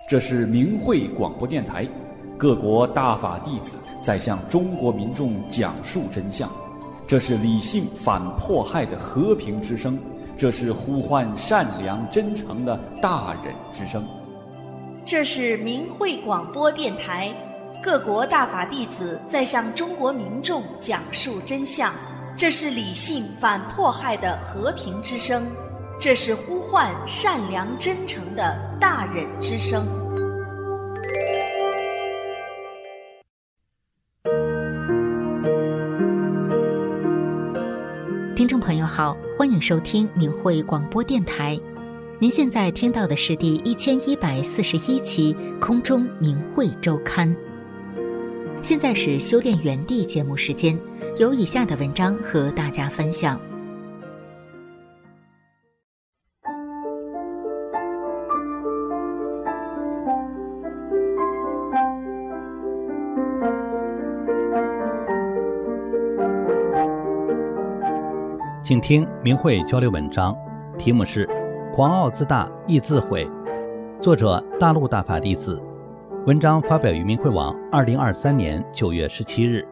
这是明慧广播电台，各国大法弟子在向中国民众讲述真相。这是理性反迫害的和平之声，这是呼唤善良真诚的大忍之声。 这是明慧广播电台，各国大法弟子在向中国民众讲述真相。这是理性反迫害的和平之声，这是呼唤善良真诚的大忍之声。 听众朋友好，欢迎收听明慧广播电台。您现在听到的是第1141期空中明慧周刊。现在是修炼园地节目时间，有以下的文章和大家分享。 请听明慧交流文章，题目是狂傲自大易自毁，作者大陆大法弟子，文章发表于明慧网2023年9月17日。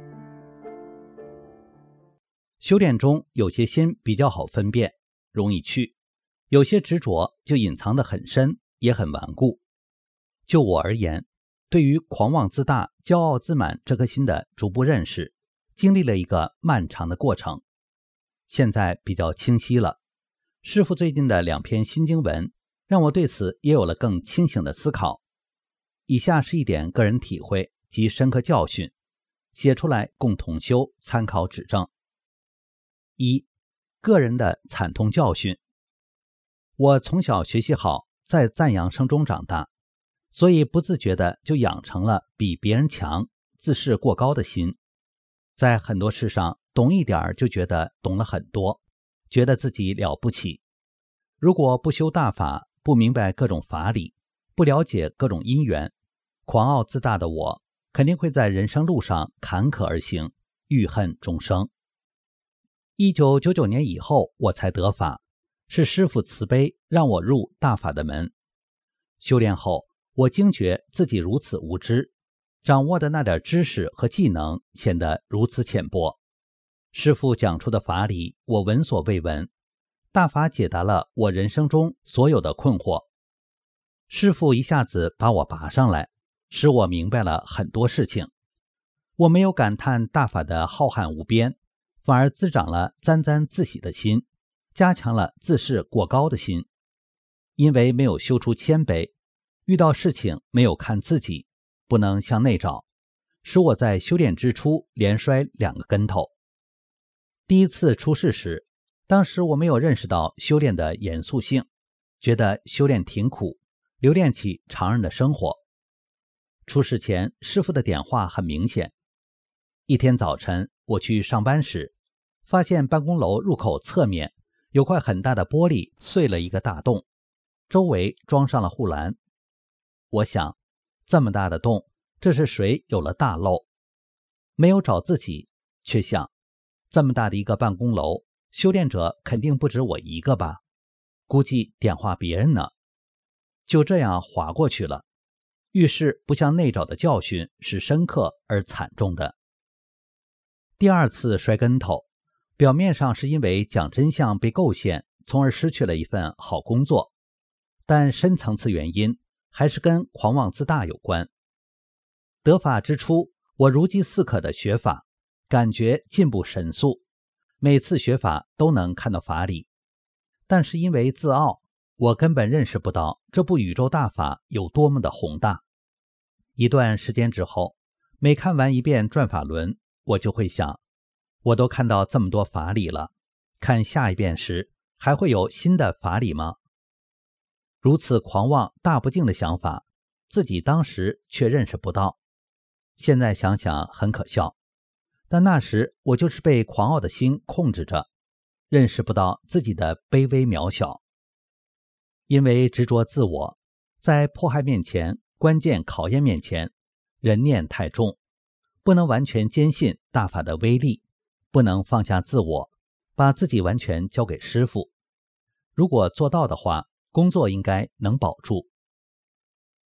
修炼中有些心比较好分辨，容易去，有些执着就隐藏得很深，也很顽固。就我而言，对于狂妄自大、骄傲自满这颗心的逐步认识，经历了一个漫长的过程。现在比较清晰了，师父最近的2篇新经文让我对此也有了更清醒的思考。以下是一点个人体会及深刻教训，写出来供同修参考指正。1. 个人的惨痛教训。我从小学习好，在赞扬声中长大，所以不自觉地就养成了比别人强、自视过高的心。在很多事上懂一点就觉得懂了很多，觉得自己了不起。如果不修大法，不明白各种法理，不了解各种因缘，狂傲自大的我肯定会在人生路上坎坷而行，郁恨终生。1999年以后我才得法，是师父慈悲让我入大法的门。修炼后，我惊觉自己如此无知，掌握的那点知识和技能显得如此浅薄。师父讲出的法理我闻所未闻，大法解答了我人生中所有的困惑。师父一下子把我拔上来，使我明白了很多事情。我没有感叹大法的浩瀚无边，反而滋长了沾沾自喜的心，加强了自视过高的心。因为没有修出谦卑，遇到事情没有看自己，不能向内找，使我在修炼之初连摔2个跟头。第一次出事时，当时我没有认识到修炼的严肃性，觉得修炼挺苦，留恋起常人的生活。出事前，师父的点化很明显。一天早晨，我去上班时，发现办公楼入口侧面有块很大的玻璃碎了一个大洞，周围装上了护栏。我想，这么大的洞，这是谁有了大漏？没有找自己，却想，这么大的一个办公楼，修炼者肯定不止我一个吧，估计点化别人呢。就这样划过去了。遇事不向内找的教训是深刻而惨重的。第二次摔跟头，表面上是因为讲真相被构陷，从而失去了一份好工作，但深层次原因还是跟狂妄自大有关。得法之初，我如饥似渴的学法，感觉进步神速，每次学法都能看到法理。但是因为自傲，我根本认识不到这部宇宙大法有多么的宏大。一段时间之后，每看完一遍转法轮，我就会想，我都看到这么多法理了，看下一遍时还会有新的法理吗？如此狂妄大不敬的想法，自己当时却认识不到。现在想想很可笑，但那时我就是被狂傲的心控制着，认识不到自己的卑微渺小。因为执着自我，在迫害面前、关键考验面前，人念太重，不能完全坚信大法的威力，不能放下自我，把自己完全交给师父。如果做到的话，工作应该能保住。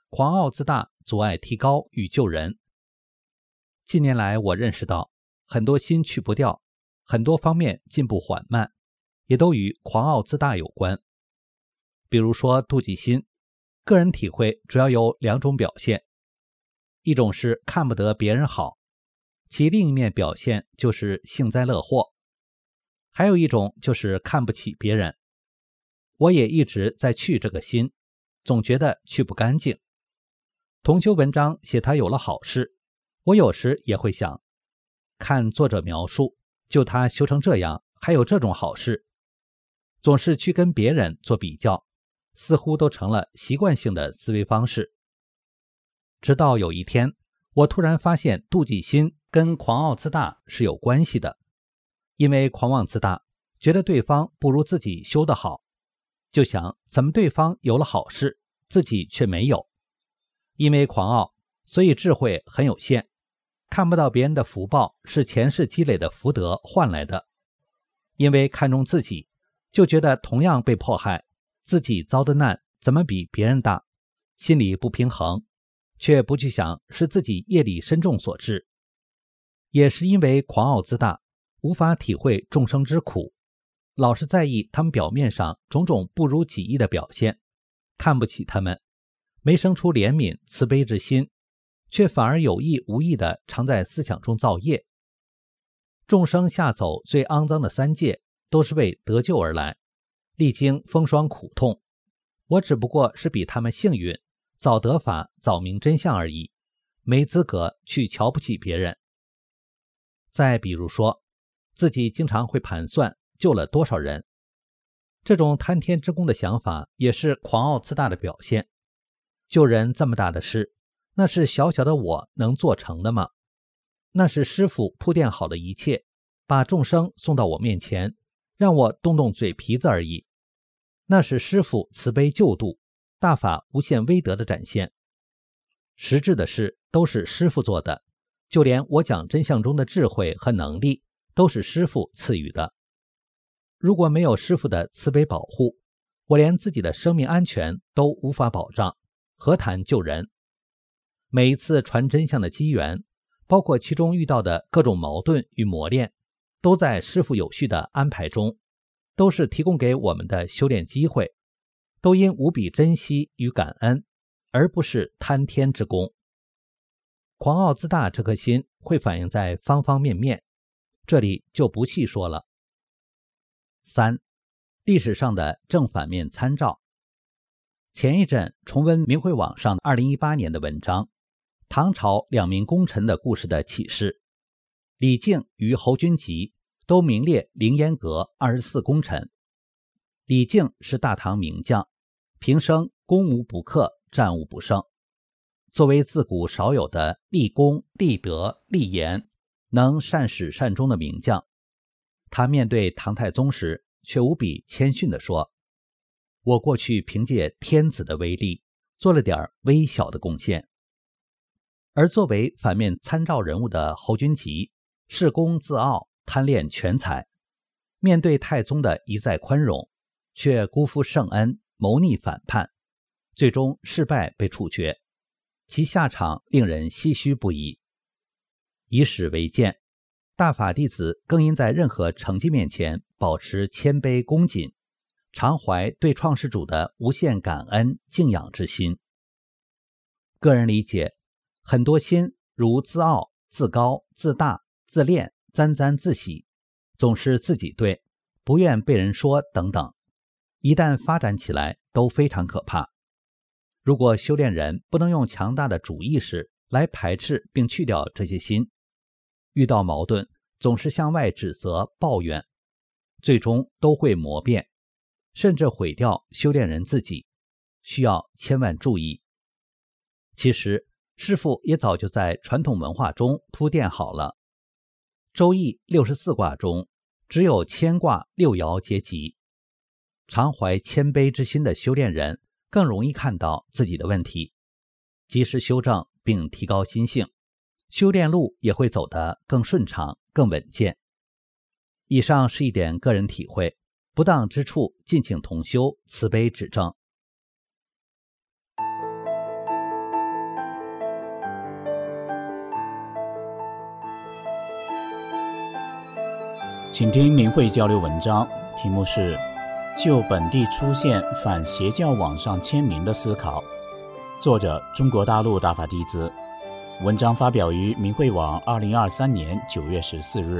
狂傲自大阻碍提高与救人。近年来我认识到，很多心去不掉，很多方面进步缓慢，也都与狂傲自大有关。比如说妒忌心，个人体会主要有2种表现，一种是看不得别人好，其另一面表现就是幸灾乐祸，还有一种就是看不起别人。我也一直在去这个心，总觉得去不干净。同修文章写他有了好事，我有时也会想，看作者描述，就他修成这样，还有这种好事，总是去跟别人做比较，似乎都成了习惯性的思维方式。直到有一天，我突然发现妒忌心跟狂傲自大是有关系的，因为狂妄自大，觉得对方不如自己修得好，就想怎么对方有了好事，自己却没有。因为狂傲，所以智慧很有限，看不到别人的福报是前世积累的福德换来的。因为看重自己，就觉得同样被迫害，自己遭的难怎么比别人大，心里不平衡，却不去想是自己业力深重所致。也是因为狂傲自大，无法体会众生之苦，老是在意他们表面上种种不如己意的表现，看不起他们，没生出怜悯慈悲之心，却反而有意无意地常在思想中造业。众生下走最肮脏的3界，都是为得救而来，历经风霜苦痛，我只不过是比他们幸运，早得法早明真相而已，没资格去瞧不起别人。再比如说，自己经常会盘算救了多少人，这种贪天之功的想法也是狂傲自大的表现。救人这么大的事，那是小小的我能做成的吗？那是师父铺垫好的一切，把众生送到我面前，让我动动嘴皮子而已。那是师父慈悲救度，大法无限威德的展现。实质的事都是师父做的，就连我讲真相中的智慧和能力，都是师父赐予的。如果没有师父的慈悲保护，我连自己的生命安全都无法保障，何谈救人？每一次传真相的机缘，包括其中遇到的各种矛盾与磨练，都在师父有序的安排中，都是提供给我们的修炼机会，都因无比珍惜与感恩，而不是贪天之功。狂傲自大这颗心会反映在方方面面，这里就不细说了。3. 历史上的正反面参照。前一阵重温明慧网上2018年的文章，唐朝2名功臣的故事的启示。李靖与侯君集都名列凌烟阁24功臣。李靖是大唐名将，平生攻无不克，战无不胜。作为自古少有的立功、立德、立言，能善始善终的名将，他面对唐太宗时却无比谦逊地说，我过去凭借天子的威力做了点微小的贡献。而作为反面参照人物的侯君集，恃功自傲，贪恋权财，面对太宗的一再宽容，却辜负圣恩，谋逆反叛，最终失败被处决，其下场令人唏嘘不已。以史为鉴，大法弟子更应在任何成绩面前保持谦卑恭谨，常怀对创世主的无限感恩敬仰之心。个人理解，很多心如自傲、自高、自大、自恋、沾沾自喜，总是自己对，不愿被人说等等，一旦发展起来都非常可怕。如果修炼人不能用强大的主意识来排斥并去掉这些心，遇到矛盾总是向外指责抱怨，最终都会磨变，甚至毁掉修炼人自己，需要千万注意。其实师父也早就在传统文化中铺垫好了。周易64卦中只有乾卦6爻皆吉，常怀谦卑之心的修炼人更容易看到自己的问题，及时修正并提高心性，修炼路也会走得更顺畅更稳健。以上是一点个人体会，不当之处敬请同修慈悲指正。 请听明慧交流文章，题目是就本地出现反邪教网上签名的思考，作者中国大陆大法弟子，文章发表于明慧网2023年9月14日。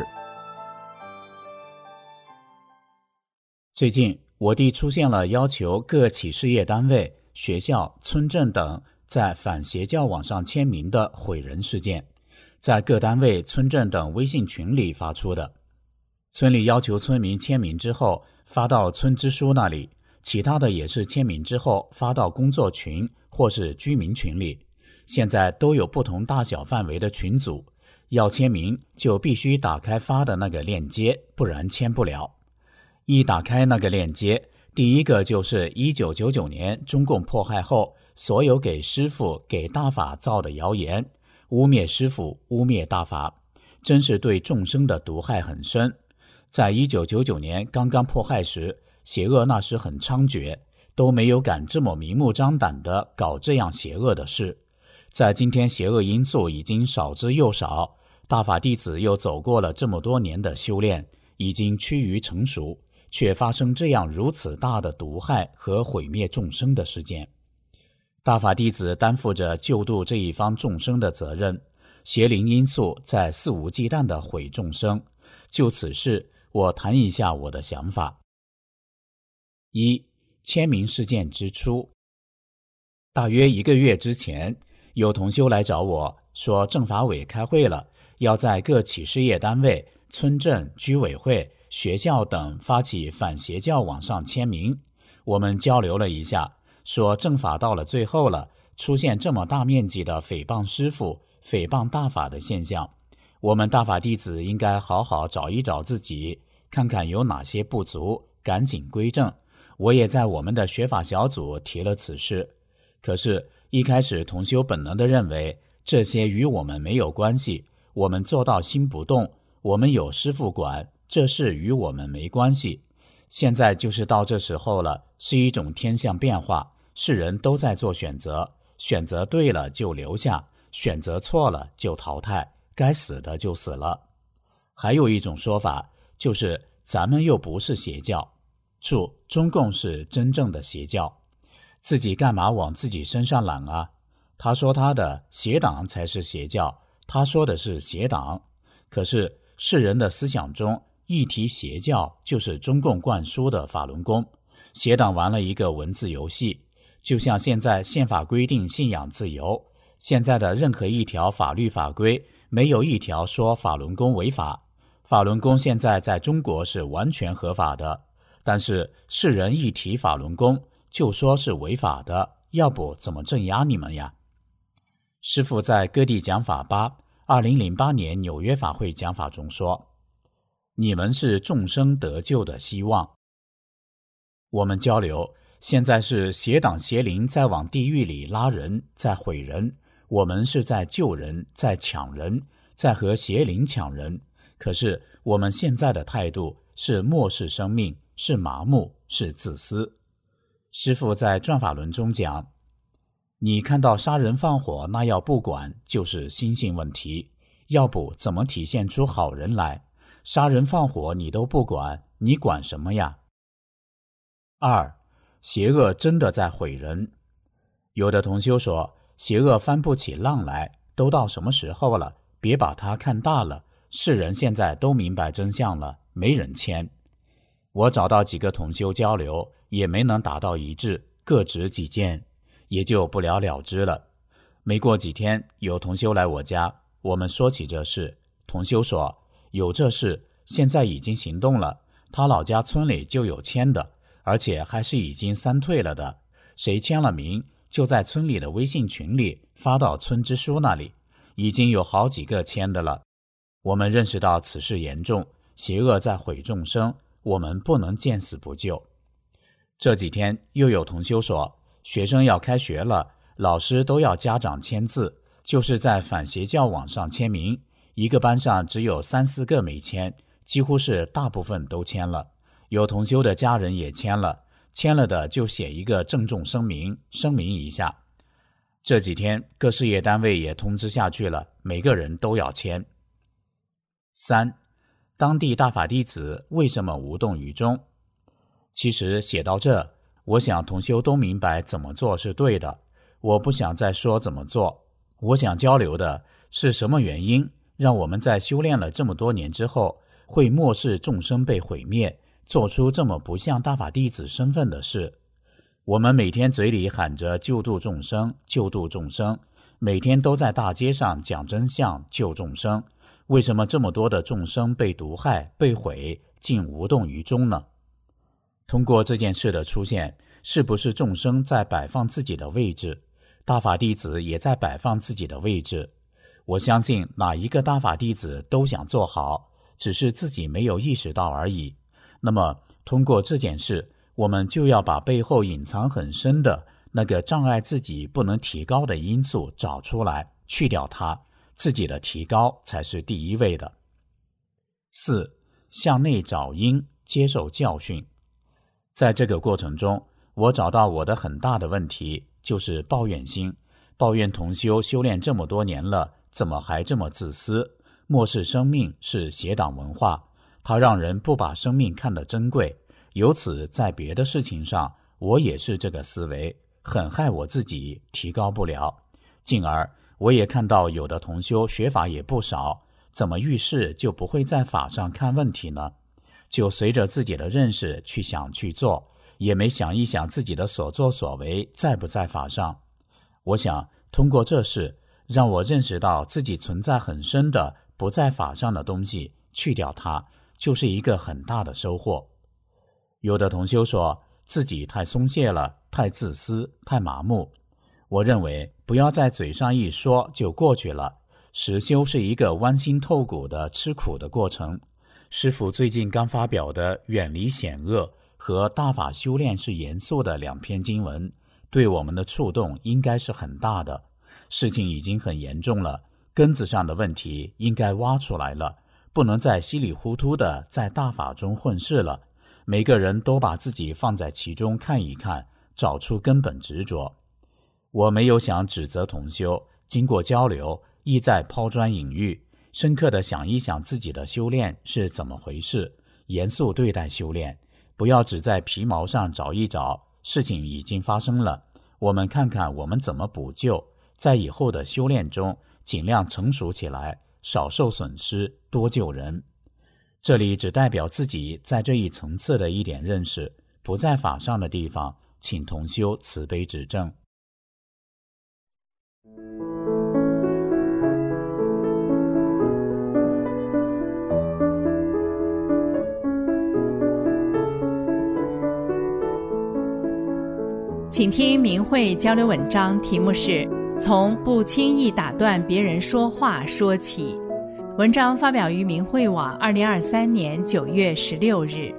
最近我地出现了要求各企事业单位、学校、村镇等在反邪教网上签名的毁人事件，在各单位、村镇等微信群里发出的。村里要求村民签名之后发到村支书那里，其他的也是签名之后发到工作群或是居民群里。现在都有不同大小范围的群组，要签名就必须打开发的那个链接，不然签不了。一打开那个链接，第一个就是1999年中共迫害后所有给师父、给大法造的谣言，污蔑师父、污蔑大法，真是对众生的毒害很深。在1999年刚刚迫害时，邪恶那时很猖獗，都没有敢这么明目张胆地搞这样邪恶的事。在今天邪恶因素已经少之又少，大法弟子又走过了这么多年的修炼，已经趋于成熟，却发生这样如此大的毒害和毁灭众生的事件。大法弟子担负着救度这一方众生的责任，邪灵因素在肆无忌惮地毁众生。就此事，我谈一下我的想法。一、签名事件之初，大约1个月之前，有同修来找我说，政法委开会了，要在各企事业单位、村镇、居委会、学校等发起反邪教网上签名。我们交流了一下，说政法到了最后了，出现这么大面积的诽谤师父、诽谤大法的现象，我们大法弟子应该好好找一找自己，看看有哪些不足，赶紧归正。我也在我们的学法小组提了此事。可是一开始同修本能地认为这些与我们没有关系，我们做到心不动，我们有师父管，这事与我们没关系。现在就是到这时候了，是一种天象变化，世人都在做选择，选择对了就留下，选择错了就淘汰，该死的就死了。还有一种说法，就是咱们又不是邪教，注中共是真正的邪教，自己干嘛往自己身上揽啊？他说他的邪党才是邪教，他说的是邪党。可是世人的思想中，一提邪教就是中共灌输的法轮功，邪党玩了一个文字游戏。就像现在宪法规定信仰自由，现在的任何一条法律法规没有一条说法轮功违法。法轮功现在在中国是完全合法的，但是世人一提法轮功就说是违法的，要不怎么镇压你们呀？师父在各地讲法82008年纽约法会讲法中说，你们是众生得救的希望。我们交流，现在是邪党邪灵在往地狱里拉人，在毁人，我们是在救人，在抢人，在和邪灵抢人。可是我们现在的态度是漠视生命，是麻木，是自私。师父在转法轮中讲，你看到杀人放火那要不管，就是心性问题，要不怎么体现出好人来？杀人放火你都不管，你管什么呀？二、邪恶真的在毁人。有的同修说，邪恶翻不起浪来，都到什么时候了？别把它看大了，世人现在都明白真相了，没人签。我找到几个同修交流，也没能达到一致，各执己见，也就不了了之了。没过几天，有同修来我家，我们说起这事，同修说，有这事，现在已经行动了，他老家村里就有签的，而且还是已经3退了的，谁签了名，就在村里的微信群里发到村支书那里，已经有好几个签的了。我们认识到此事严重，邪恶在毁众生，我们不能见死不救。这几天又有同修说，学生要开学了，老师都要家长签字，就是在反邪教网上签名，一个班上只有3、4个没签，几乎是大部分都签了。有同修的家人也签了，签了的就写一个郑重声明一下。这几天各事业单位也通知下去了，每个人都要签。3. 当地大法弟子为什么无动于衷？其实写到这，我想同修都明白怎么做是对的，我不想再说怎么做。我想交流的是什么原因让我们在修炼了这么多年之后，会漠视众生被毁灭，做出这么不像大法弟子身份的事。我们每天嘴里喊着救度众生，救度众生，每天都在大街上讲真相，救众生，为什么这么多的众生被毒害、被毁，竟无动于衷呢？通过这件事的出现，是不是众生在摆放自己的位置？大法弟子也在摆放自己的位置。我相信哪一个大法弟子都想做好，只是自己没有意识到而已。那么通过这件事，我们就要把背后隐藏很深的那个障碍自己不能提高的因素找出来，去掉它，自己的提高才是第一位的。4. 向内找因，接受教训。在这个过程中，我找到我的很大的问题，就是抱怨心，抱怨同修修炼这么多年了，怎么还这么自私？漠视生命是邪党文化，它让人不把生命看得珍贵。由此在别的事情上，我也是这个思维，很害我自己，提高不了。进而我也看到有的同修学法也不少，怎么遇事就不会在法上看问题呢？就随着自己的认识去想去做，也没想一想自己的所作所为在不在法上。我想通过这事，让我认识到自己存在很深的不在法上的东西，去掉它，就是一个很大的收获。有的同修说自己太松懈了，太自私，太麻木。我认为不要在嘴上一说就过去了，实修是一个剜心透骨的吃苦的过程。师父最近刚发表的《远离险恶》和《大法修炼是严肃的》2篇经文，对我们的触动应该是很大的。事情已经很严重了，根子上的问题应该挖出来了，不能再稀里糊涂的在大法中混世了。每个人都把自己放在其中看一看，找出根本执着。我没有想指责同修，经过交流，意在抛砖引玉，深刻地想一想自己的修炼是怎么回事，严肃对待修炼，不要只在皮毛上找一找，事情已经发生了，我们看看我们怎么补救，在以后的修炼中尽量成熟起来，少受损失，多救人。这里只代表自己在这一层次的一点认识，不在法上的地方，请同修慈悲指正。 请听明慧交流文章，题目是从不轻易打断别人说话说起。文章发表于明慧网2023年9月16日。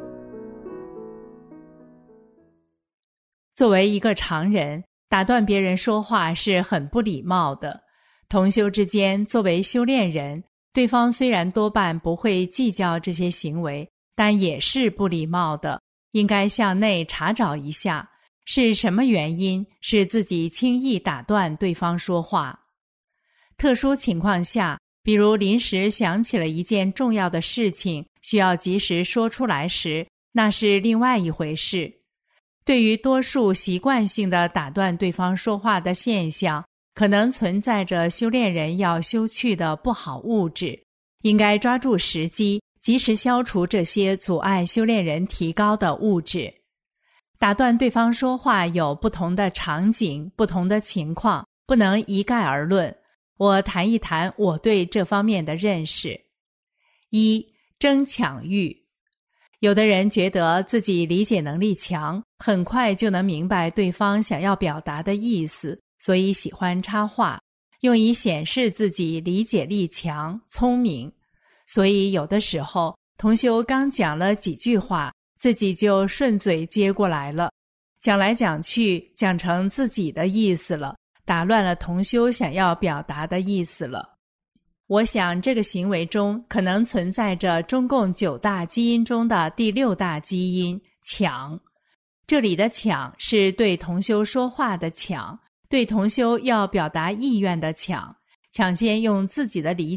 作为一个常人，打断别人说话是很不礼貌的。同修之间，作为修炼人，对方虽然多半不会计较这些行为，但也是不礼貌的，应该向内查找一下，是什么原因使自己轻易打断对方说话。特殊情况下，比如临时想起了一件重要的事情，需要及时说出来时，那是另外一回事。对于多数习惯性的打断对方说话的现象，可能存在着修炼人要修去的不好物质，应该抓住时机，及时消除这些阻碍修炼人提高的物质。打断对方说话有不同的场景，不同的情况，不能一概而论。我谈一谈我对这方面的认识。1. 争抢欲。有的人觉得自己理解能力强，很快就能明白对方想要表达的意思，所以喜欢插话，用以显示自己理解力强、聪明。所以有的时候，同修刚讲了几句话，自己就顺嘴接过来了，讲来讲去，讲成自己的意思了，打乱了同修想要表达的意思了。我想这个行为中可能存在着中共9大基因中的第6大基因抢。这里的抢是对同修说话的抢，对同修要表达意愿的抢，抢先用自己的理解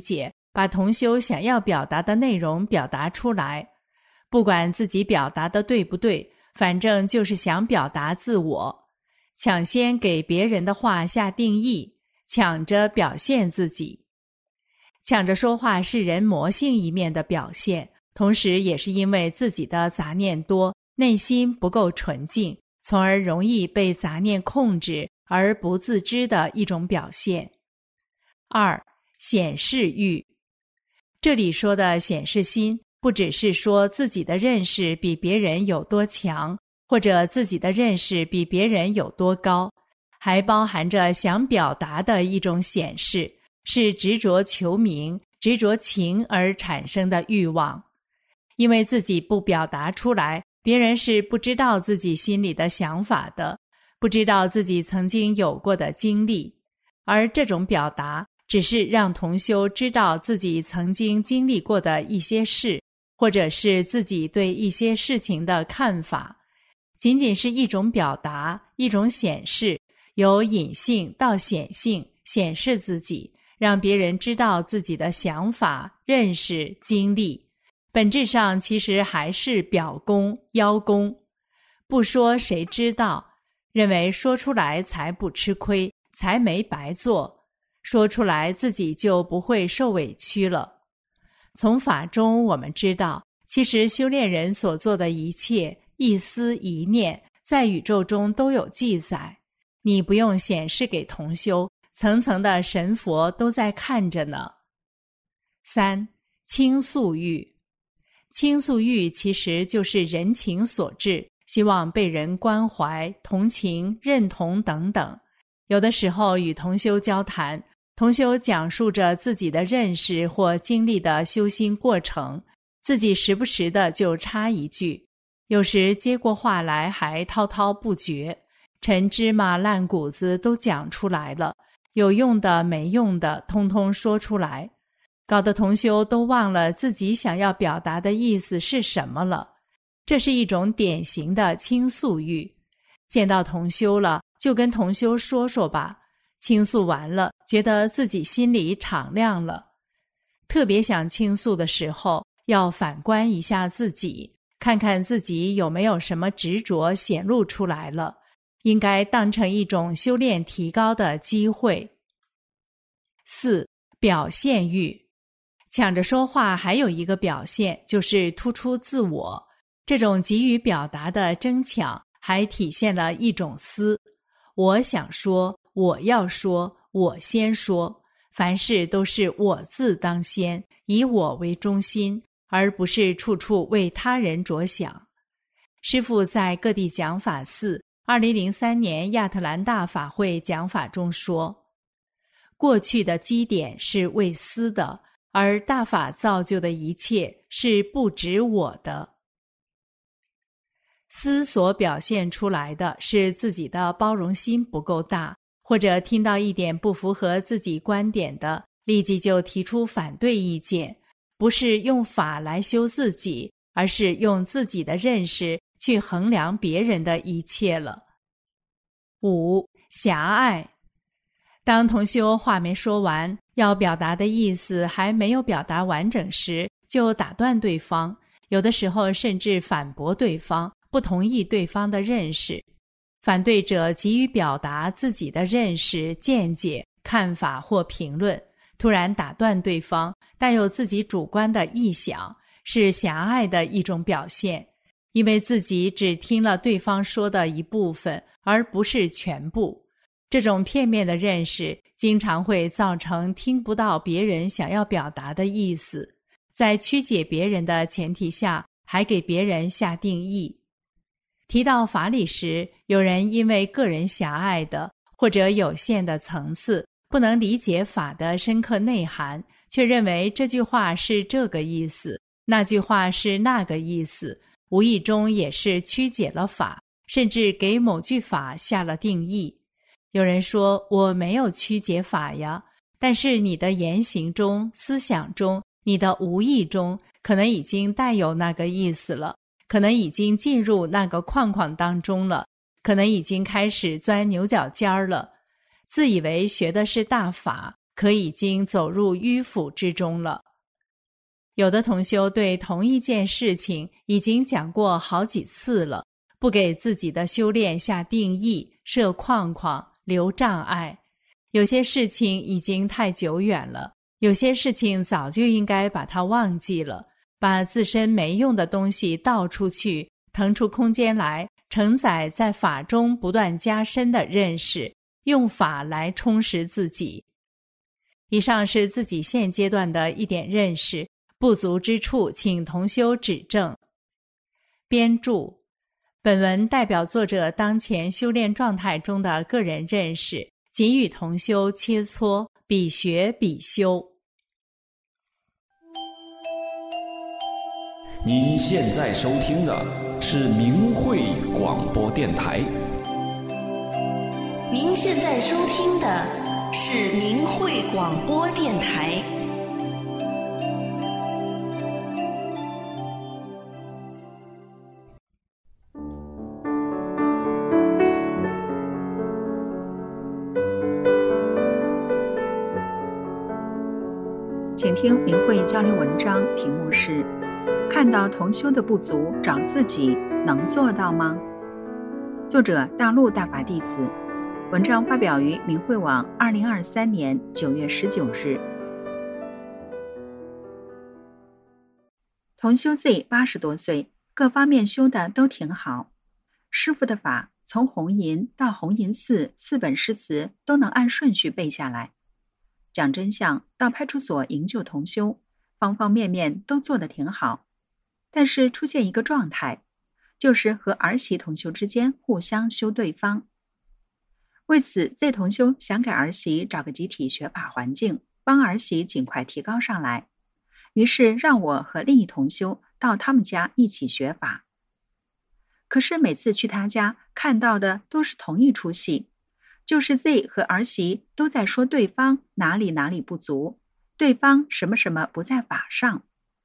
把同修想要表达的内容表达出来，不管自己表达的对不对，反正就是想表达自我，抢先给别人的话下定义，抢着表现自己。抢着说话是人魔性一面的表现，同时也是因为自己的杂念多，内心不够纯净，从而容易被杂念控制而不自知的一种表现。2. 显示欲。这里说的显示心，不只是说自己的认识比别人有多强，或者自己的认识比别人有多高，还包含着想表达的一种显示，是执着求名、执着情而产生的欲望。因为自己不表达出来，别人是不知道自己心里的想法的，不知道自己曾经有过的经历，而这种表达只是让同修知道自己曾经经历过的一些事，或者是自己对一些事情的看法，仅仅是一种表达，一种显示，由隐性到显性，显示自己，让别人知道自己的想法、认识、经历。本质上其实还是表功、邀功，不说谁知道，认为说出来才不吃亏，才没白做，说出来自己就不会受委屈了。从法中我们知道，其实修炼人所做的一切，一思一念，在宇宙中都有记载，你不用显示给同修，层层的神佛都在看着呢。3. 倾诉欲。倾诉欲其实就是人情所致，希望被人关怀、同情、认同等等。有的时候与同修交谈，同修讲述着自己的认识或经历的修心过程，自己时不时的就插一句，有时接过话来还滔滔不绝，陈芝麻烂谷子都讲出来了，有用的没用的通通说出来，搞得同修都忘了自己想要表达的意思是什么了。这是一种典型的倾诉欲，见到同修了就跟同修说说吧，倾诉完了觉得自己心里敞亮了。特别想倾诉的时候，要反观一下自己，看看自己有没有什么执着显露出来了，应该当成一种修炼提高的机会。4. 表现欲。抢着说话还有一个表现，就是突出自我，这种急于表达的争抢还体现了一种私，我想说，我要说，我先说，凡事都是我字当先，以我为中心，而不是处处为他人着想。师父在各地讲法寺2003年亚特兰大法会讲法中说，过去的基点是为私的，而大法造就的一切是不止我的。私所表现出来的是自己的包容心不够大，或者听到一点不符合自己观点的，立即就提出反对意见，不是用法来修自己，而是用自己的认识去衡量别人的一切了。5. 狭隘。当同修话没说完，要表达的意思还没有表达完整时，就打断对方，有的时候甚至反驳对方，不同意对方的认识。反对者急于表达自己的认识、见解、看法或评论，突然打断对方，带有自己主观的臆想，是狭隘的一种表现，因为自己只听了对方说的一部分，而不是全部。这种片面的认识经常会造成听不到别人想要表达的意思，在曲解别人的前提下，还给别人下定义。提到法理时，有人因为个人狭隘的或者有限的层次，不能理解法的深刻内涵，却认为这句话是这个意思，那句话是那个意思，无意中也是曲解了法，甚至给某句法下了定义。有人说，我没有曲解法呀，但是你的言行中、思想中、你的无意中，可能已经带有那个意思了，可能已经进入那个框框当中了，可能已经开始钻牛角尖儿了。自以为学的是大法， 可已经走入迂腐之中了。有的同修对同一件事情已经讲过好几次了，不给自己的修炼下定义、设框框、留障碍。有些事情已经太久远了，有些事情早就应该把它忘记了，把自身没用的东西倒出去，腾出空间来，承载在法中不断加深的认识，用法来充实自己。以上是自己现阶段的一点认识，不足之处请同修指正。编注：本文代表作者当前修炼状态中的个人认识，仅与同修切磋，比学比修。 您现在收听的是明慧广播电台。 您现在收听的是明慧广播电台。 请听明慧交流文章，题目是看到同修的不足找自己，能做到吗？作者大陆大法弟子，文章发表于明慧网2023年9月19日。同修 Z 80多岁，各方面修的都挺好，师父的法从红银到红银寺4本诗词都能按顺序背下来，讲真相到派出所营救同修，方方面面都做得挺好。但是出现一个状态，就是和儿媳同修之间互相修对方。为此 Z 同修想给儿媳找个集体学法环境，帮儿媳尽快提高上来，于是让我和另一同修到他们家一起学法。可是每次去他家看到的都是同一出戏，就是 Z 和儿媳都在说对方哪里哪里不足，对方什么什么不在法上。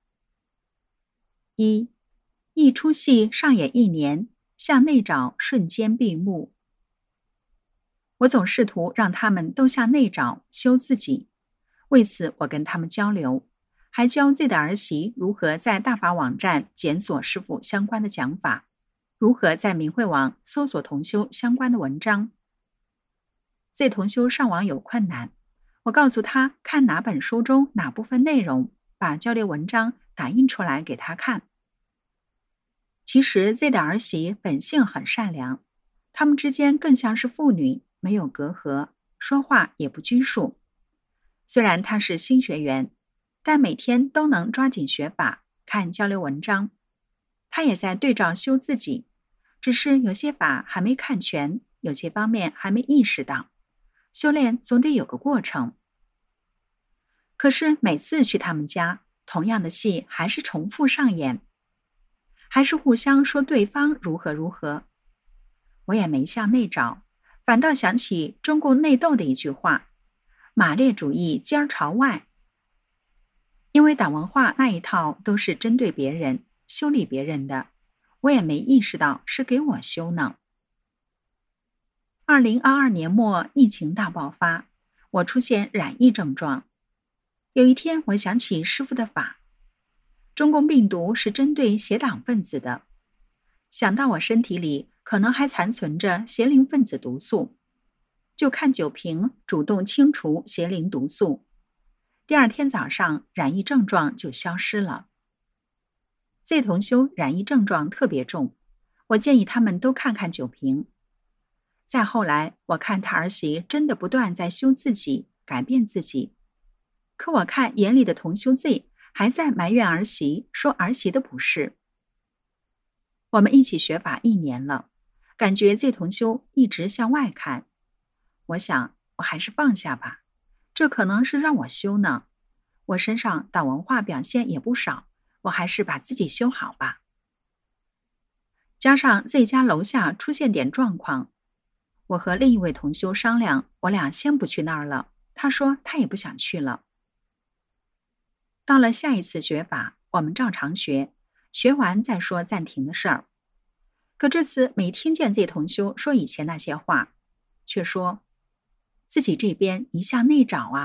一出戏上演1年，向内找瞬间闭幕。我总试图让他们都向内找修自己，为此我跟他们交流，还教 Z 的儿媳如何在大法网站检索师父相关的讲法，如何在明慧网搜索同修相关的文章。Z 同修上网有困难，我告诉他看哪本书中哪部分内容，把交流文章打印出来给他看。其实 Z 的儿媳本性很善良，他们之间更像是父女，没有隔阂，说话也不拘束。虽然他是新学员，但每天都能抓紧学法，看交流文章。他也在对照修自己，只是有些法还没看全，有些方面还没意识到，修炼总得有个过程。可是每次去他们家，同样的戏还是重复上演，还是互相说对方如何如何。我也没向内找，反倒想起中共内斗的一句话，马列主义尖儿朝外。因为党文化那一套都是针对别人，修理别人的，我也没意识到是给我修呢。2022年末疫情大爆发，我出现染疫症状。有一天我想起师父的法，中共病毒是针对邪党分子的，想到我身体里可能还残存着邪灵分子毒素，就看酒瓶主动清除邪灵毒素。第二天早上染疫症状就消失了。Z 同修染疫症状特别重，我建议他们都看看酒瓶。再后来我看他儿媳真的不断在修自己，改变自己，可我看眼里的同修 Z 还在埋怨儿媳，说儿媳的不是。我们一起学法1年了，感觉 Z 同修一直向外看。我想我还是放下吧，这可能是让我修呢。我身上党文化表现也不少，我还是把自己修好吧。加上 Z 家楼下出现点状况，我和另一位同修商量，我俩先不去那儿了，他说他也不想去了。到了下一次学法，我们照常学，学完再说暂停的事儿。可这次没听见 Z 同修说以前那些话，却说自己这边一向内找啊，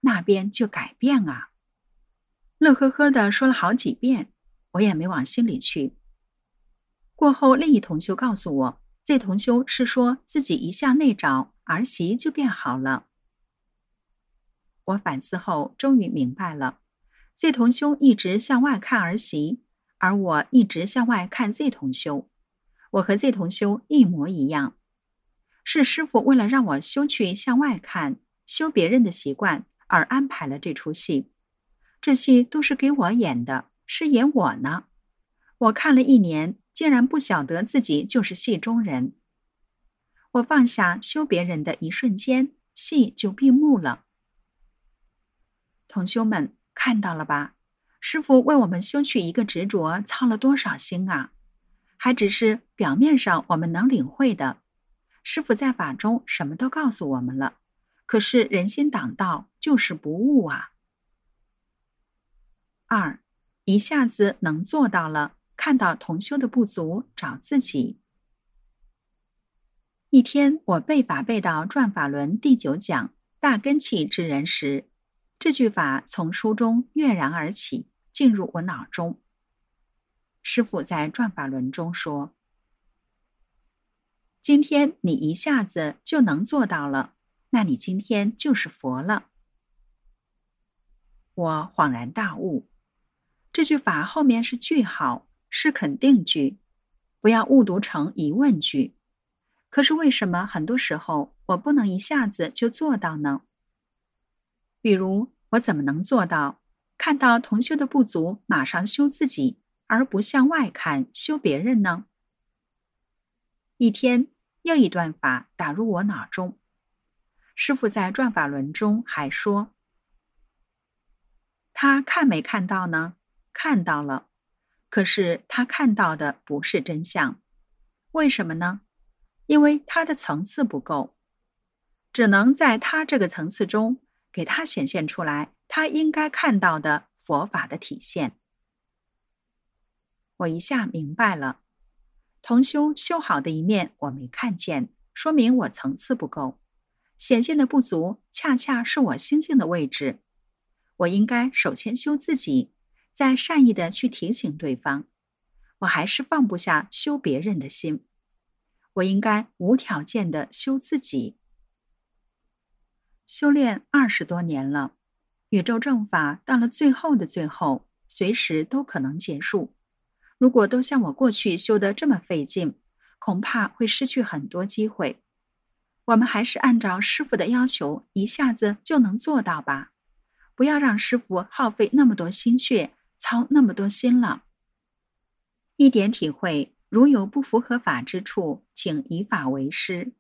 那边就改变啊。乐呵呵地说了好几遍，我也没往心里去。过后另一同修告诉我，这同修是说自己一向内找，儿媳就变好了。我反思后终于明白了，这同修一直向外看儿媳，而我一直向外看这同修。我和这同修一模一样，是师父为了让我修去向外看、修别人的习惯而安排了这出戏。这戏都是给我演的，是演我呢。我看了1年，竟然不晓得自己就是戏中人。我放下修别人的一瞬间，戏就闭幕了。同修们看到了吧？师父为我们修去一个执着操了多少心啊！还只是表面上我们能领会的。师父在法中什么都告诉我们了，可是人心党道，就是不悟啊。2，一下子能做到了，看到同修的不足，找自己。一天，我背法背到转法轮第9讲大根器之人时，这句法从书中跃然而起，进入我脑中。师父在转法轮中说，今天你一下子就能做到了，那你今天就是佛了。我恍然大悟，这句法后面是句号，是肯定句，不要误读成疑问句。可是为什么很多时候我不能一下子就做到呢？比如我怎么能做到看到同修的不足马上修自己，而不向外看修别人呢？一天又一段法打入我脑中。师父在转法轮中还说，他看没看到呢？看到了，可是他看到的不是真相。为什么呢？因为他的层次不够，只能在他这个层次中给他显现出来他应该看到的佛法的体现。我一下明白了，同修修好的一面我没看见，说明我层次不够，显现的不足恰恰是我心境的位置。我应该首先修自己，再善意的去提醒对方。我还是放不下修别人的心，我应该无条件的修自己。修炼20多年了，宇宙正法到了最后的最后，随时都可能结束。如果都像我过去修得这么费劲，恐怕会失去很多机会。我们还是按照师父的要求，一下子就能做到吧。不要让师父耗费那么多心血，操那么多心了。一点体会，如有不符合法之处，请以法为师。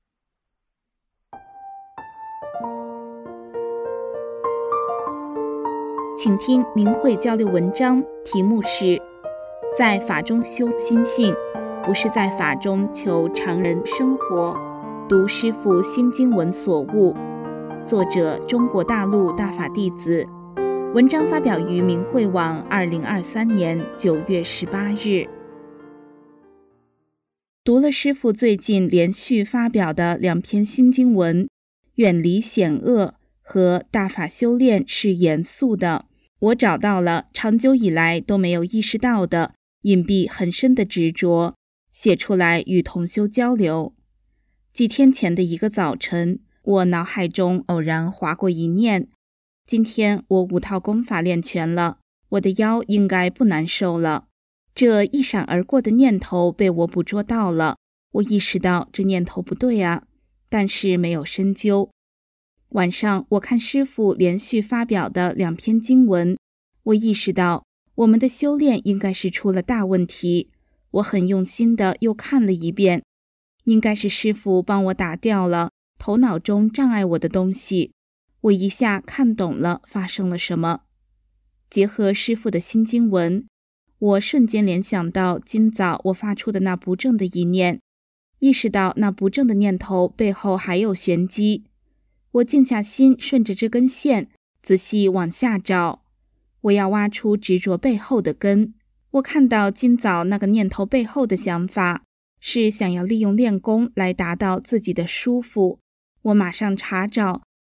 请听明慧交流文章，题目是在法中修心性，不是在法中求常人生活，读师父心经文所悟。作者中国大陆大法弟子。文章发表于明慧网2023年9月18日。读了师父最近连续发表的2篇心经文，远离险恶和大法修炼是严肃的，我找到了长久以来都没有意识到的隐蔽很深的执着，写出来与同修交流。几天前的一个早晨，我脑海中偶然划过一念，今天我5套功法练全了，我的腰应该不难受了。这一闪而过的念头被我捕捉到了，我意识到这念头不对啊，但是没有深究。晚上我看师父连续发表的2篇经文，我意识到我们的修炼应该是出了大问题。我很用心的又看了一遍，应该是师父帮我打掉了头脑中障碍我的东西。我一下看懂了发生了什么。结合师父的新经文，我瞬间联想到今早我发出的那不正的一念，意识到那不正的念头背后还有玄机。我静下心，顺着这根线仔细往下找，我要挖出执着背后的根。我看到今早那个念头背后的想法是想要利用练功来达到自己的舒服。我马上查找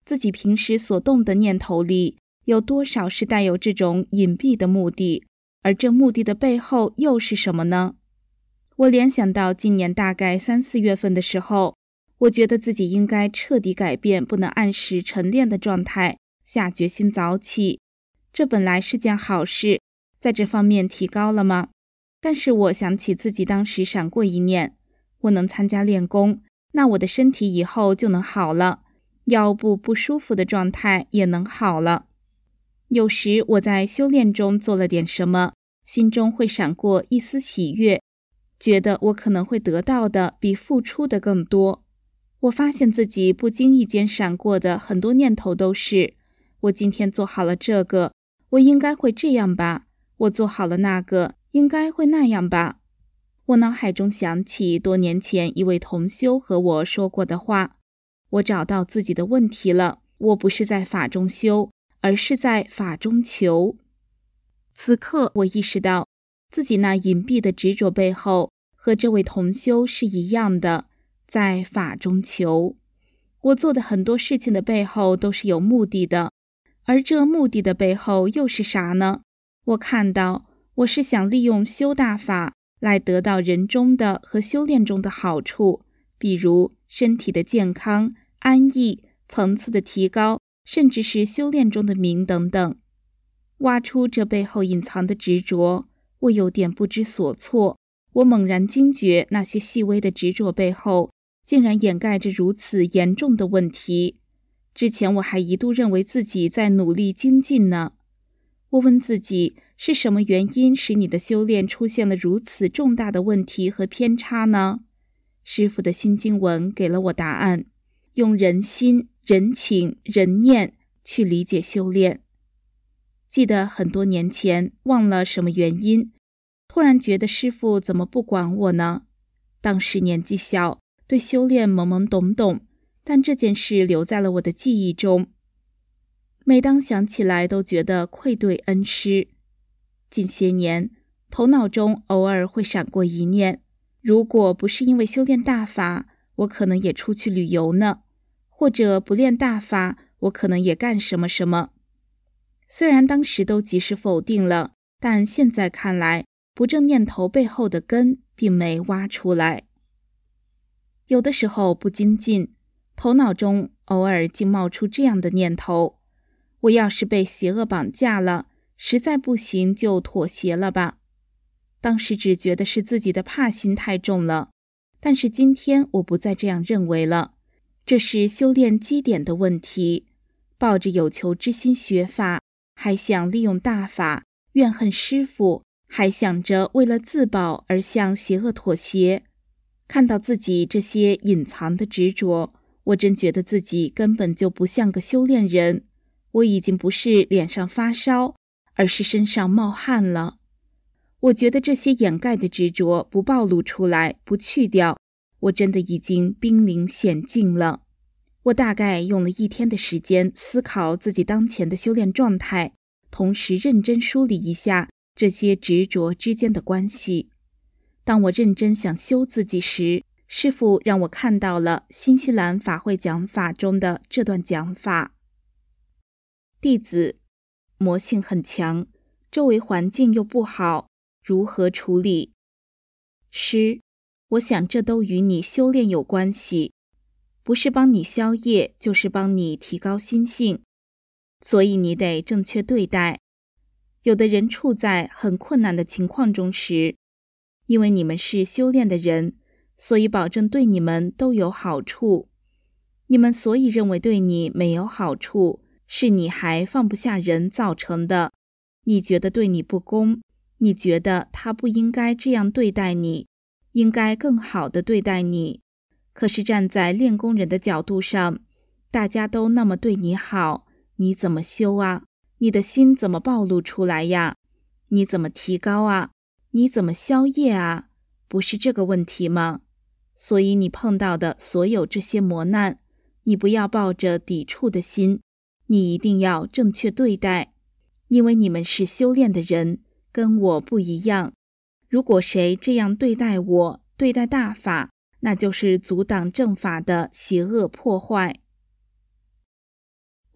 自己平时所动的念头里有多少是带有这种隐蔽的目的，而这目的的背后又是什么呢？我联想到今年大概3、4月份的时候，我觉得自己应该彻底改变不能按时晨练的状态，下决心早起。这本来是件好事，在这方面提高了吗？但是我想起自己当时闪过一念，我能参加练功，那我的身体以后就能好了，腰部不舒服的状态也能好了。有时我在修炼中做了点什么，心中会闪过一丝喜悦，觉得我可能会得到的比付出的更多。我发现自己不经意间闪过的很多念头都是，我今天做好了这个，我应该会这样吧，我做好了那个，应该会那样吧。我脑海中想起多年前一位同修和我说过的话，我找到自己的问题了，我不是在法中修，而是在法中求。此刻我意识到，自己那隐蔽的执着背后，和这位同修是一样的，在法中求。我做的很多事情的背后都是有目的的，而这目的的背后又是啥呢？我看到，我是想利用修大法来得到人中的和修炼中的好处，比如身体的健康、安逸、层次的提高，甚至是修炼中的名等等。挖出这背后隐藏的执着，我有点不知所措。我猛然惊觉，那些细微的执着背后，竟然掩盖着如此严重的问题。之前我还一度认为自己在努力精进呢。我问自己，是什么原因使你的修炼出现了如此重大的问题和偏差呢？师父的心经文给了我答案，用人心、人情、人念去理解修炼。记得很多年前，忘了什么原因，突然觉得师父怎么不管我呢？当时年纪小，对修炼懵懵懂懂，但这件事留在了我的记忆中。每当想起来都觉得愧对恩师。近些年，头脑中偶尔会闪过一念，如果不是因为修炼大法，我可能也出去旅游呢，或者不练大法，我可能也干什么什么。虽然当时都及时否定了，但现在看来，不正念头背后的根并没挖出来。有的时候不精进，头脑中偶尔竟冒出这样的念头，我要是被邪恶绑架了，实在不行就妥协了吧。当时只觉得是自己的怕心太重了，但是今天我不再这样认为了，这是修炼基点的问题。抱着有求之心学法，还想利用大法，怨恨师父，还想着为了自保而向邪恶妥协。看到自己这些隐藏的执着，我真觉得自己根本就不像个修炼人。我已经不是脸上发烧，而是身上冒汗了。我觉得这些掩盖的执着不暴露出来，不去掉，我真的已经濒临险境了。我大概用了1天的时间思考自己当前的修炼状态，同时认真梳理一下这些执着之间的关系。当我认真想修自己时，师父让我看到了新西兰法会讲法中的这段讲法。弟子，魔性很强，周围环境又不好，如何处理？师，我想这都与你修炼有关系，不是帮你消业，就是帮你提高心性，所以你得正确对待。有的人处在很困难的情况中时，因为你们是修炼的人，所以保证对你们都有好处。你们所以认为对你没有好处，是你还放不下人造成的。你觉得对你不公，你觉得他不应该这样对待你，应该更好地对待你。可是站在练功人的角度上，大家都那么对你好，你怎么修啊？你的心怎么暴露出来呀？你怎么提高啊？你怎么消业啊？不是这个问题吗？所以你碰到的所有这些磨难，你不要抱着抵触的心，你一定要正确对待，因为你们是修炼的人，跟我不一样。如果谁这样对待我，对待大法，那就是阻挡正法的邪恶破坏。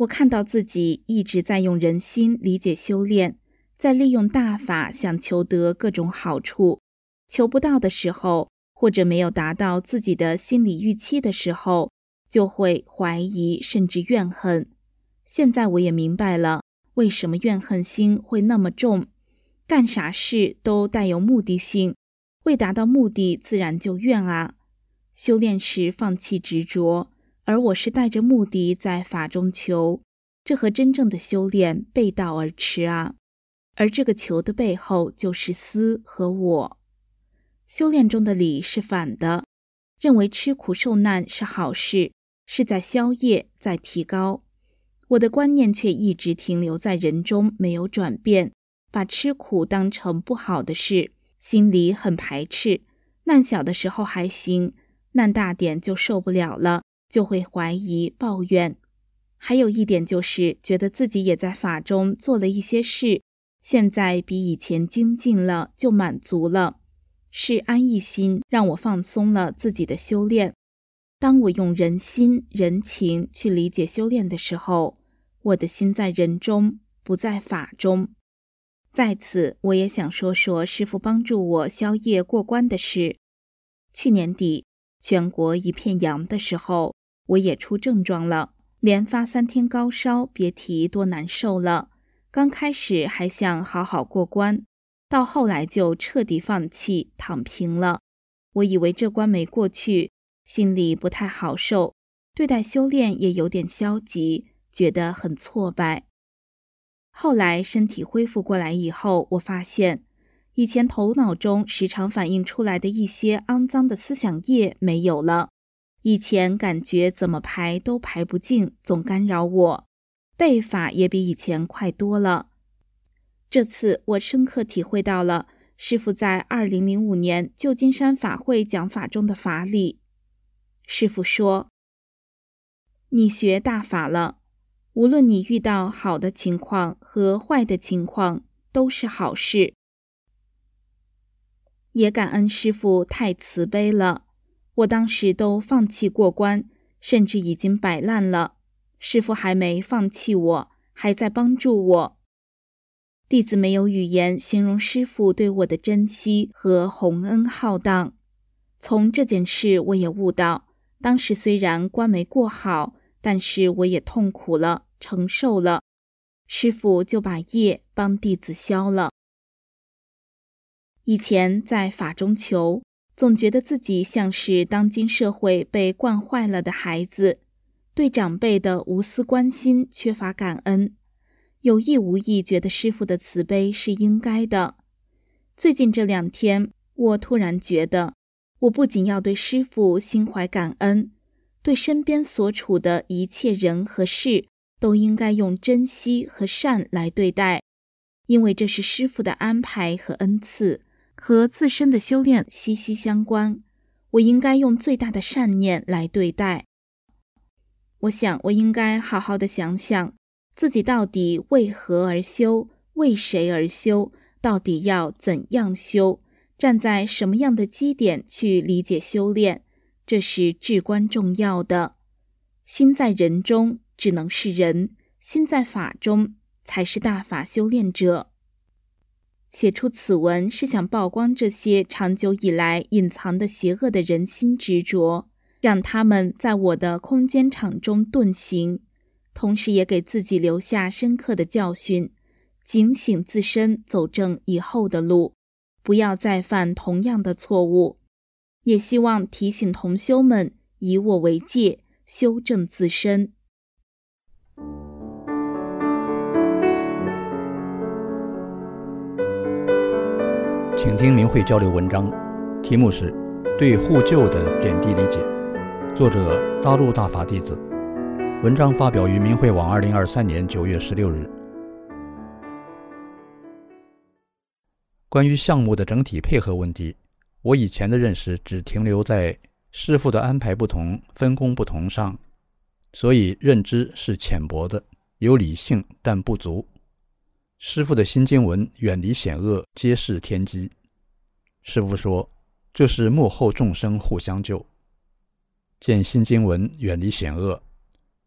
我看到自己一直在用人心理解修炼，在利用大法想求得各种好处，求不到的时候，或者没有达到自己的心理预期的时候，就会怀疑甚至怨恨。现在我也明白了，为什么怨恨心会那么重，干啥事都带有目的性，未达到目的自然就怨啊。修炼时放弃执着，而我是带着目的在法中求，这和真正的修炼背道而驰啊。而这个求的背后就是私和我。修炼中的理是反的，认为吃苦受难是好事，是在消业，在提高。我的观念却一直停留在人中，没有转变，把吃苦当成不好的事，心里很排斥。难小的时候还行，难大点就受不了了，就会怀疑抱怨。还有一点就是觉得自己也在法中做了一些事，现在比以前精进了，就满足了。是安逸心让我放松了自己的修炼。当我用人心、人情去理解修炼的时候，我的心在人中，不在法中。在此，我也想说说师父帮助我消业过关的事。去年底，全国一片阳的时候，我也出症状了，连发3天高烧，别提多难受了。刚开始还想好好过关，到后来就彻底放弃，躺平了。我以为这关没过去，心里不太好受，对待修炼也有点消极，觉得很挫败。后来身体恢复过来以后，我发现以前头脑中时常反映出来的一些肮脏的思想业没有了。以前感觉怎么排都排不进，总干扰我，背法也比以前快多了。这次我深刻体会到了师父在2005年旧金山法会讲法中的法理。师父说，你学大法了，无论你遇到好的情况和坏的情况，都是好事。也感恩师父太慈悲了，我当时都放弃过关，甚至已经摆烂了，师父还没放弃我，还在帮助我。弟子没有语言形容师父对我的珍惜和洪恩浩荡。从这件事我也悟到，当时虽然关没过好，但是我也痛苦了，承受了，师父就把业帮弟子消了。以前在法中求，总觉得自己像是当今社会被惯坏了的孩子，对长辈的无私关心缺乏感恩，有意无意觉得师父的慈悲是应该的。最近这2天，我突然觉得，我不仅要对师父心怀感恩，对身边所处的一切人和事，都应该用珍惜和善来对待，因为这是师父的安排和恩赐，和自身的修炼息息相关。我应该用最大的善念来对待。我想，我应该好好的想想，自己到底为何而修，为谁而修，到底要怎样修，站在什么样的基点去理解修炼，这是至关重要的。心在人中，只能是人；心在法中，才是大法修炼者。写出此文是想曝光这些长久以来隐藏的邪恶的人心执着，让他们在我的空间场中遁形，同时也给自己留下深刻的教训，警醒自身，走正以后的路，不要再犯同样的错误。也希望提醒同修们以我为戒，修正自身。 请听明慧交流文章，题目是对护救的点滴理解，作者大陆大法弟子，文章发表于明慧网2023年9月16日。关于项目的整体配合问题，我以前的认识只停留在师父的安排不同、分工不同上，所以认知是浅薄的，有理性但不足。师父的新经文远离险恶，皆是天机。师父说，这是幕后众生互相救。见新经文远离险恶，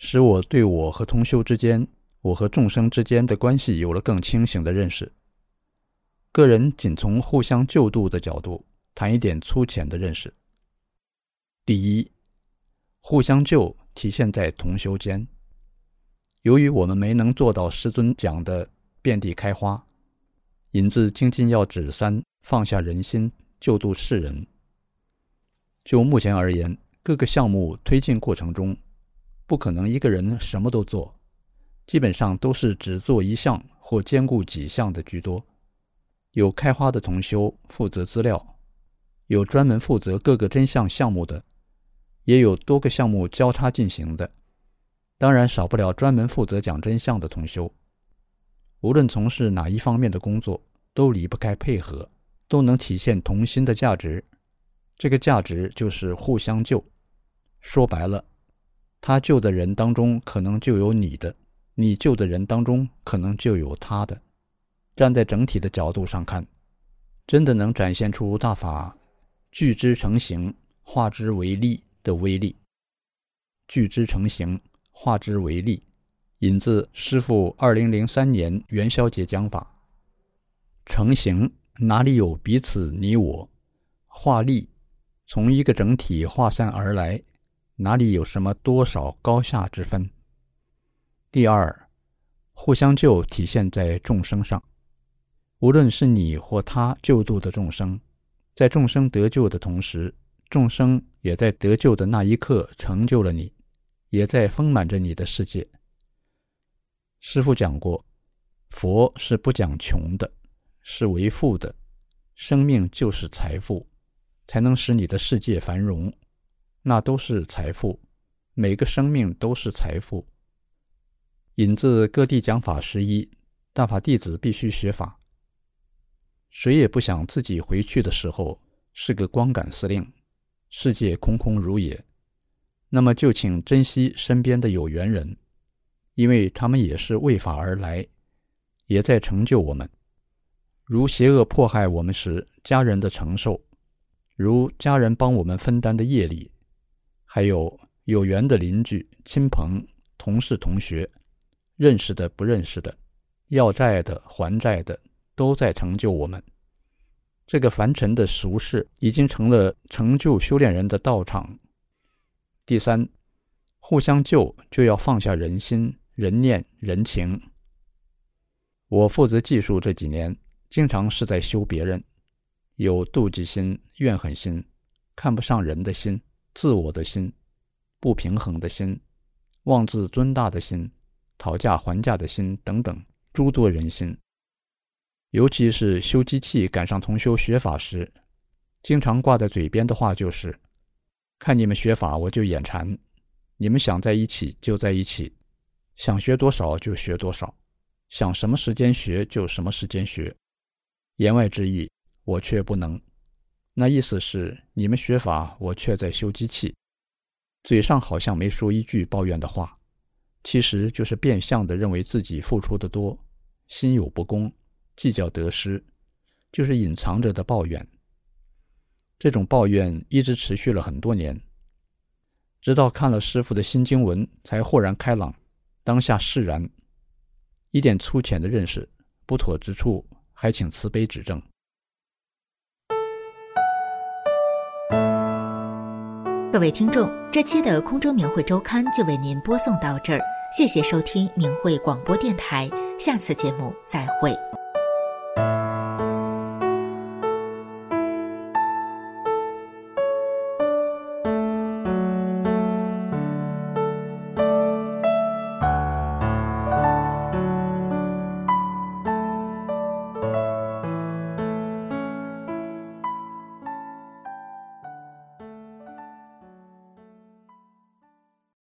使我对我和同修之间、我和众生之间的关系有了更清醒的认识。个人仅从互相救度的角度谈一点粗浅的认识。第一，互相救体现在同修间。由于我们没能做到师尊讲的遍地开花，引自精进要旨3，放下人心，救度世人。就目前而言，各个项目推进过程中，不可能一个人什么都做，基本上都是只做一项或兼顾几项的居多。有开花的同修负责资料，有专门负责各个真相项目的，也有多个项目交叉进行的，当然少不了专门负责讲真相的同修。无论从事哪一方面的工作，都离不开配合，都能体现同心的价值。这个价值就是互相救。说白了，他救的人当中可能就有你的，你救的人当中可能就有他的。站在整体的角度上看，真的能展现出大法聚之成形，化之为力的威力。聚之成形，化之为力，引自师父2003年元宵节讲法。成形哪里有彼此你我，化力从一个整体化散而来，哪里有什么多少高下之分。第二，互相救体现在众生上。无论是你或他救度的众生，在众生得救的同时，众生也在得救的那一刻成就了你，也在丰满着你的世界。师父讲过，佛是不讲穷的，是为富的，生命就是财富，才能使你的世界繁荣，那都是财富，每个生命都是财富。引自各地讲法11，大法弟子必须学法。谁也不想自己回去的时候是个光杆司令，世界空空如也。那么就请珍惜身边的有缘人，因为他们也是为法而来，也在成就我们。如邪恶迫害我们时家人的承受，如家人帮我们分担的业力，还有有缘的邻居、亲朋、同事、同学，认识的不认识的，要债的还债的，都在成就我们。这个凡尘的俗世已经成了成就修炼人的道场。第三，互相救就要放下人心、人念、人情。我负责技术这几年，经常是在修别人，有妒忌心、怨恨心、看不上人的心、自我的心、不平衡的心、妄自尊大的心、讨价还价的心等等诸多人心。尤其是修机器赶上同修学法时，经常挂在嘴边的话就是：看你们学法我就眼馋，你们想在一起就在一起，想学多少就学多少，想什么时间学就什么时间学。言外之意，我却不能。那意思是你们学法，我却在修机器。嘴上好像没说一句抱怨的话，其实就是变相的认为自己付出的多，心有不公，计较得失，就是隐藏着的抱怨。这种抱怨一直持续了很多年，直到看了师父的新经文，才豁然开朗，当下释然。一点粗浅的认识，不妥之处，还请慈悲指正。 各位听众，这期的空中明慧周刊就为您播送到这儿，谢谢收听明慧广播电台，下次节目再会。